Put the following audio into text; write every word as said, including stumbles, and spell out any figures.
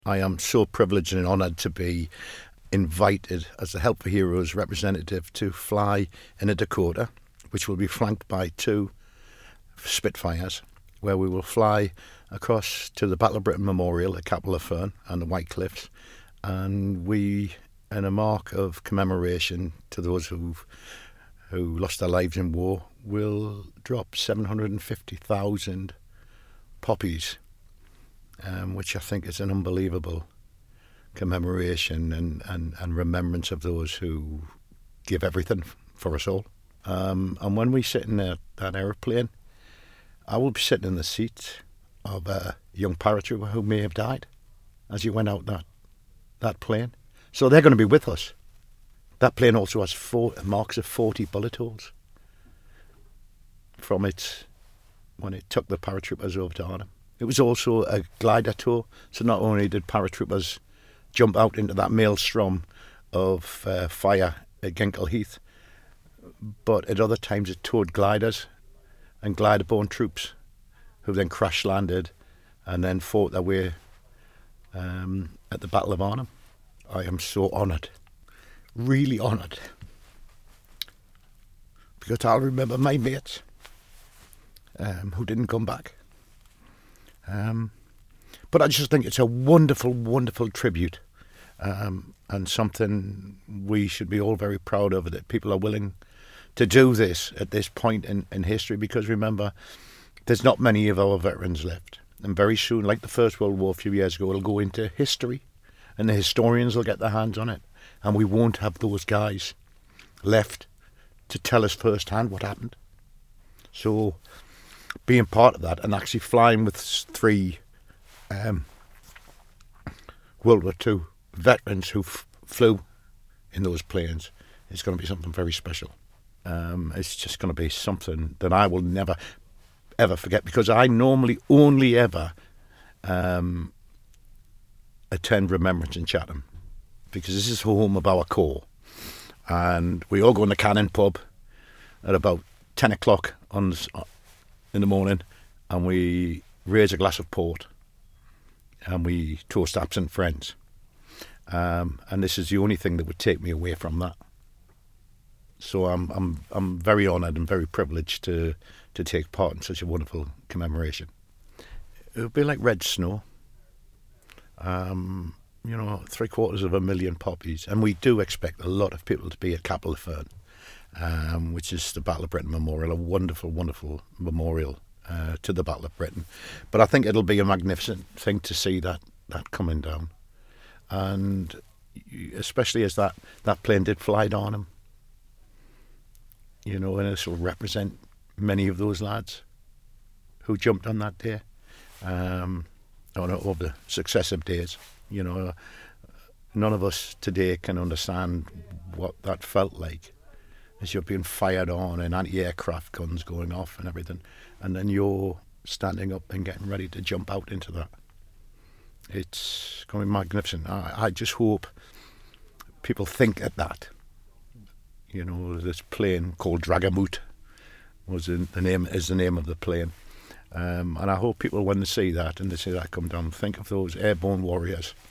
I am so privileged and honoured to be invited as the Help for Heroes representative to fly in a Dakota, which will be flanked by two Spitfires, where we will fly across to the Battle of Britain Memorial at Capel Fern and the White Cliffs, and we, in a mark of commemoration to those who who lost their lives in war, will drop seven hundred fifty thousand poppies, um, which I think is an unbelievable commemoration and, and, and remembrance of those who give everything for us all. Um, and when we sit in that, that aeroplane, I will be sitting in the seat of a young paratrooper who may have died as he went out that that plane. So they're going to be with us. That plane also has four, marks of forty bullet holes from it when it took the paratroopers over to Arnhem. It was also a glider tour, so not only did paratroopers jump out into that maelstrom of uh, fire at Ginkle Heath, but at other times it towed gliders and glider-borne troops who then crash landed and then fought their way um, at the Battle of Arnhem. I am so honoured, really honoured, because I'll remember my mates um, who didn't come back. Um, but I just think it's a wonderful, wonderful tribute, um, and something we should be all very proud of, that people are willing to do this at this point in, in history, because remember, there's not many of our veterans left. And very soon, like the First World War a few years ago, it'll go into history, and the historians will get their hands on it. And we won't have those guys left to tell us firsthand what happened. So being part of that and actually flying with three um, World War Two veterans who f- flew in those planes is going to be something very special. Um, it's just going to be something that I will never, ever forget, because I normally only ever um, attend Remembrance in Chatham, because this is home of our corps. And we all go in the Cannon pub at about ten o'clock on in the morning, and we raise a glass of port and we toast absent friends. Um, and this is the only thing that would take me away from that. So I'm I'm I'm very honoured and very privileged to to take part in such a wonderful commemoration. It would be like red snow. Um, you know, three quarters of a million poppies, and we do expect a lot of people to be at Capel Fern, um, which is the Battle of Britain Memorial, a wonderful, wonderful memorial uh, to the Battle of Britain. But I think it'll be a magnificent thing to see that that coming down, and especially as that that plane did fly down Arnhem. You know, and this will represent many of those lads who jumped on that day, um, on over the successive days. You know, none of us today can understand what that felt like, as you're being fired on and anti-aircraft guns going off and everything, and then you're standing up and getting ready to jump out into that. It's going to be magnificent. I, I just hope people think at that. You know, this plane called Dragamut was in, the name is the name of the plane, um, and I hope people, when they see that and they see that come down, think of those airborne warriors